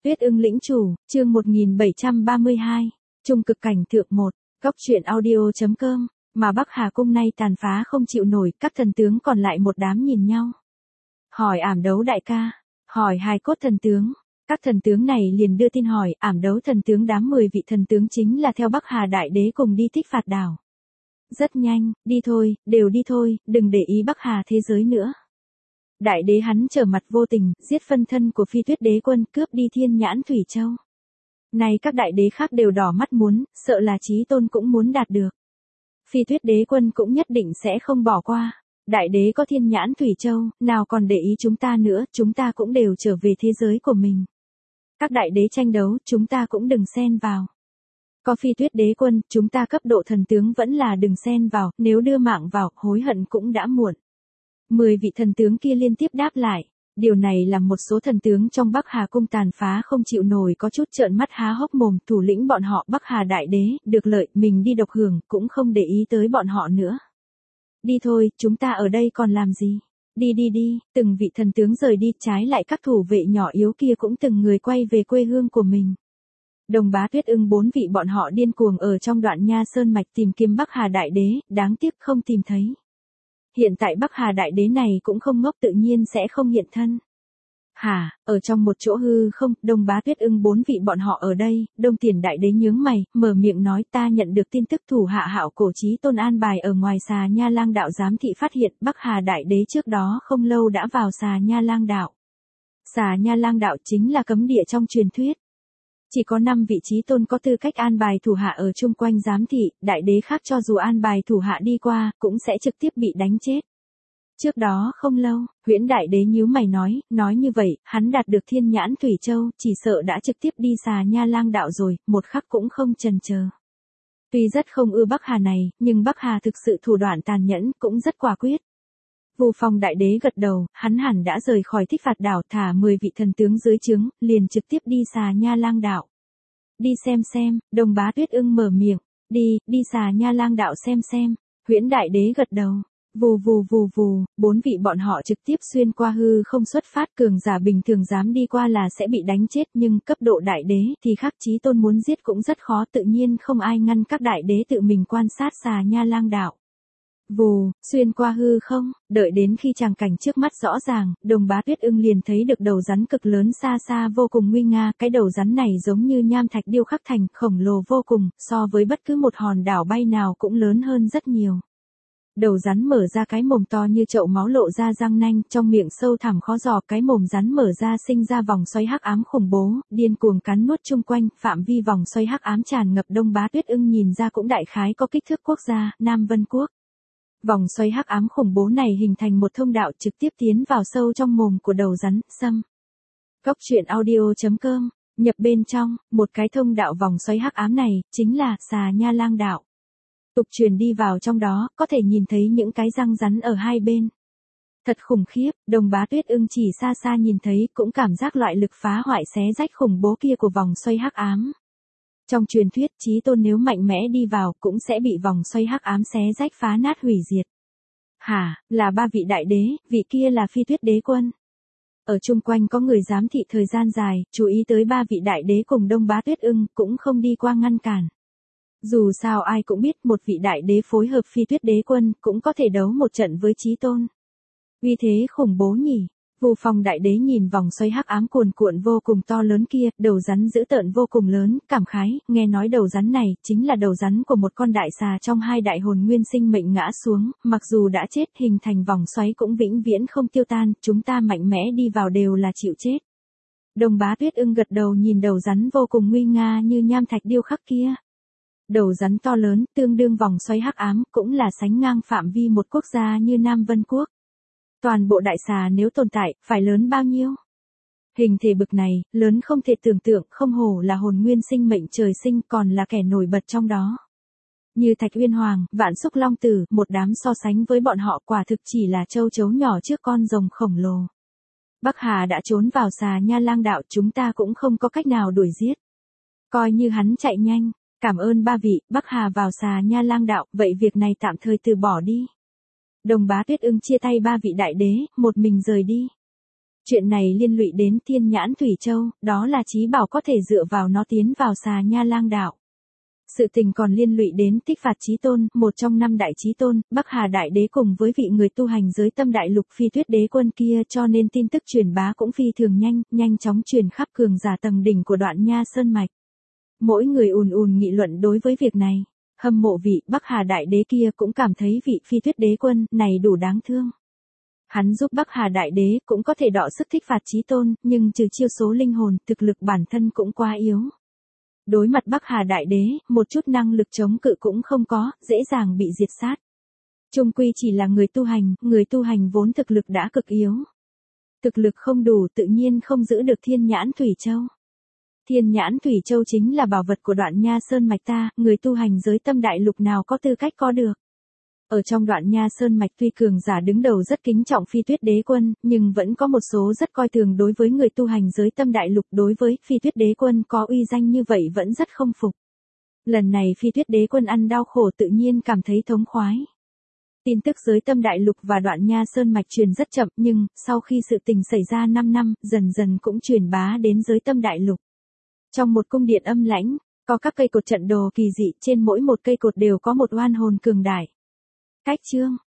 Tuyết ưng lĩnh chủ, chương 1732, trung cực cảnh thượng 1, góc truyện audio.com, mà Bắc Hà cung nay tàn phá không chịu nổi, các thần tướng còn lại một đám nhìn nhau. Hỏi Ảm Đấu đại ca, hỏi Hài Cốt thần tướng, các thần tướng này liền đưa tin hỏi Ảm Đấu thần tướng đám 10 vị thần tướng chính là theo Bắc Hà đại đế cùng đi Thích Phạt đảo. Rất nhanh, đi thôi, đều đi thôi, đừng để ý Bắc Hà thế giới nữa. Đại đế hắn trở mặt vô tình, giết phân thân của Phi Tuyết đế quân, cướp đi Thiên Nhãn Thủy Châu. Này các đại đế khác đều đỏ mắt muốn, sợ là Chí Tôn cũng muốn đạt được. Phi Tuyết đế quân cũng nhất định sẽ không bỏ qua. Đại đế có Thiên Nhãn Thủy Châu, nào còn để ý chúng ta nữa, chúng ta cũng đều trở về thế giới của mình. Các đại đế tranh đấu, chúng ta cũng đừng xen vào. Có Phi Tuyết đế quân, chúng ta cấp độ thần tướng vẫn là đừng xen vào, nếu đưa mạng vào, hối hận cũng đã muộn. 10 vị thần tướng kia liên tiếp đáp lại. Điều này làm một số thần tướng trong Bắc Hà cung tàn phá không chịu nổi, có chút trợn mắt há hốc mồm. Thủ lĩnh bọn họ Bắc Hà đại đế, được lợi, mình đi độc hưởng, cũng không để ý tới bọn họ nữa. Đi thôi, chúng ta ở đây còn làm gì? Đi đi đi, từng vị thần tướng rời đi, trái lại các thủ vệ nhỏ yếu kia cũng từng người quay về quê hương của mình. Đồng Bá Tuyết ưng 4 vị bọn họ điên cuồng ở trong Đoạn Nha Sơn mạch tìm kiếm Bắc Hà đại đế, đáng tiếc không tìm thấy. Hiện tại Bắc Hà đại đế này cũng không ngốc, tự nhiên sẽ không hiện thân. Hả, ở trong một chỗ hư không, Đồng Bá Tuyết ưng 4 vị bọn họ ở đây, Đông Tiền đại đế nhướng mày, mở miệng nói, ta nhận được tin tức thủ hạ Hạo Cổ Chí Tôn an bài ở ngoài Xà Nha Lang đạo giám thị phát hiện Bắc Hà đại đế trước đó không lâu đã vào Xà Nha Lang đạo. Xà Nha Lang đạo chính là cấm địa trong truyền thuyết. Chỉ có 5 vị Chí Tôn có tư cách an bài thủ hạ ở chung quanh giám thị, đại đế khác cho dù an bài thủ hạ đi qua, cũng sẽ trực tiếp bị đánh chết. Trước đó không lâu, Huyễn đại đế nhíu mày nói như vậy, hắn đạt được Thiên Nhãn Thủy Châu, chỉ sợ đã trực tiếp đi Xà Nha Lang đạo rồi, một khắc cũng không chần chờ. Tuy rất không ưa Bắc Hà này, nhưng Bắc Hà thực sự thủ đoạn tàn nhẫn, cũng rất quả quyết. Vu Phong đại đế gật đầu, hắn hẳn đã rời khỏi Thích Phạt đảo, thả 10 vị thần tướng dưới trướng, liền trực tiếp đi Xà Nha Lang đạo. Đi xem, Đồng Bá Tuyết ưng mở miệng, đi Xà Nha Lang đạo xem. Huyễn đại đế gật đầu. Vù, 4 vị bọn họ trực tiếp xuyên qua hư không xuất phát, cường giả bình thường dám đi qua là sẽ bị đánh chết, nhưng cấp độ đại đế thì khác, Chí Tôn muốn giết cũng rất khó, tự nhiên không ai ngăn các đại đế tự mình quan sát Xà Nha Lang đạo. Vù, xuyên qua hư không, đợi đến khi tràng cảnh trước mắt rõ ràng, Đồng Bá Tuyết ưng liền thấy được đầu rắn cực lớn xa xa vô cùng nguy nga, cái đầu rắn này giống như nham thạch điêu khắc thành, khổng lồ vô cùng, so với bất cứ một hòn đảo bay nào cũng lớn hơn rất nhiều. Đầu rắn mở ra cái mồm to như chậu máu, lộ ra răng nanh, trong miệng sâu thẳm khó dò, cái mồm rắn mở ra sinh ra vòng xoáy hắc ám khủng bố, điên cuồng cắn nuốt chung quanh, phạm vi vòng xoáy hắc ám tràn ngập. Đông Bá Tuyết ưng nhìn ra cũng đại khái có kích thước quốc gia, Nam Vân Quốc. Vòng xoáy hắc ám khủng bố này hình thành một thông đạo trực tiếp tiến vào sâu trong mồm của đầu rắn, xăm. Góc truyện audio.com, nhập bên trong, một cái thông đạo vòng xoáy hắc ám này, chính là Xà Nha Lang đạo. Tục truyền đi vào trong đó, có thể nhìn thấy những cái răng rắn ở hai bên. Thật khủng khiếp, Đồng Bá Tuyết ưng chỉ xa xa nhìn thấy, cũng cảm giác loại lực phá hoại xé rách khủng bố kia của vòng xoáy hắc ám. Trong truyền thuyết, Chí Tôn nếu mạnh mẽ đi vào, cũng sẽ bị vòng xoáy hắc ám xé rách phá nát hủy diệt. Hả, là 3 vị đại đế, vị kia là Phi Tuyết đế quân. Ở chung quanh có người giám thị thời gian dài, chú ý tới 3 vị đại đế cùng Đông Bá Tuyết ưng, cũng không đi qua ngăn cản. Dù sao ai cũng biết một vị đại đế phối hợp Phi Tuyết đế quân, cũng có thể đấu một trận với Chí Tôn. Uy thế khủng bố nhỉ. Vu Phong đại đế nhìn vòng xoáy hắc ám cuồn cuộn vô cùng to lớn kia, đầu rắn dữ tợn vô cùng lớn, cảm khái, nghe nói đầu rắn này chính là đầu rắn của một con đại xà trong 2 đại hồn nguyên sinh mệnh ngã xuống, mặc dù đã chết, hình thành vòng xoáy cũng vĩnh viễn không tiêu tan, chúng ta mạnh mẽ đi vào đều là chịu chết. Đồng Bá Tuyết ưng gật đầu nhìn đầu rắn vô cùng nguy nga như nham thạch điêu khắc kia. Đầu rắn to lớn, tương đương vòng xoáy hắc ám, cũng là sánh ngang phạm vi một quốc gia như Nam Vân Quốc. Toàn bộ đại xà nếu tồn tại, phải lớn bao nhiêu? Hình thể bực này, lớn không thể tưởng tượng, không hổ là hồn nguyên sinh mệnh trời sinh, còn là kẻ nổi bật trong đó. Như Thạch Uyên Hoàng, Vạn Xúc Long Tử, một đám so sánh với bọn họ quả thực chỉ là châu chấu nhỏ trước con rồng khổng lồ. Bắc Hà đã trốn vào Xà Nha Lang đạo, chúng ta cũng không có cách nào đuổi giết. Coi như hắn chạy nhanh, cảm ơn 3 vị, Bắc Hà vào Xà Nha Lang đạo, vậy việc này tạm thời từ bỏ đi. Đồng Bá Tuyết ưng chia tay 3 vị đại đế, một mình rời đi. Chuyện này liên lụy đến Thiên Nhãn Thủy Châu, đó là chí bảo có thể dựa vào nó tiến vào Xà Nha Lang đạo. Sự tình còn liên lụy đến Tích Phạt Chí Tôn, một trong 5 đại chí tôn, Bắc Hà Đại Đế cùng với vị người tu hành giới tâm đại lục Phi Tuyết Đế quân kia, cho nên tin tức truyền bá cũng phi thường nhanh chóng truyền khắp cường giả tầng đỉnh của Đoạn Nha Sơn mạch. Mỗi người ùn nghị luận đối với việc này, hâm mộ vị Bắc Hà Đại Đế kia cũng cảm thấy vị Phi Tuyết Đế quân này đủ đáng thương. Hắn giúp Bắc Hà Đại Đế cũng có thể đọ sức Thích Phạt Chí Tôn, nhưng trừ chiêu số linh hồn, thực lực bản thân cũng quá yếu. Đối mặt Bắc Hà Đại Đế, một chút năng lực chống cự cũng không có, dễ dàng bị diệt sát. Chung quy chỉ là người tu hành vốn thực lực đã cực yếu. Thực lực không đủ tự nhiên không giữ được Thiên Nhãn Thủy Châu. Thiên Nhãn Thủy Châu chính là bảo vật của Đoạn Nha Sơn mạch ta, người tu hành giới tâm đại lục nào có tư cách có được. Ở trong Đoạn Nha Sơn mạch tuy cường giả đứng đầu rất kính trọng Phi Tuyết Đế quân, nhưng vẫn có một số rất coi thường đối với người tu hành giới tâm đại lục, đối với Phi Tuyết Đế quân có uy danh như vậy vẫn rất không phục. Lần này Phi Tuyết Đế quân ăn đau khổ tự nhiên cảm thấy thống khoái. Tin tức giới tâm đại lục và Đoạn Nha Sơn mạch truyền rất chậm, nhưng sau khi sự tình xảy ra 5 năm, dần dần cũng truyền bá đến giới tâm đại lục. Trong một cung điện âm lãnh, có các cây cột trận đồ kỳ dị, trên mỗi một cây cột đều có một oan hồn cường đại. Cách chương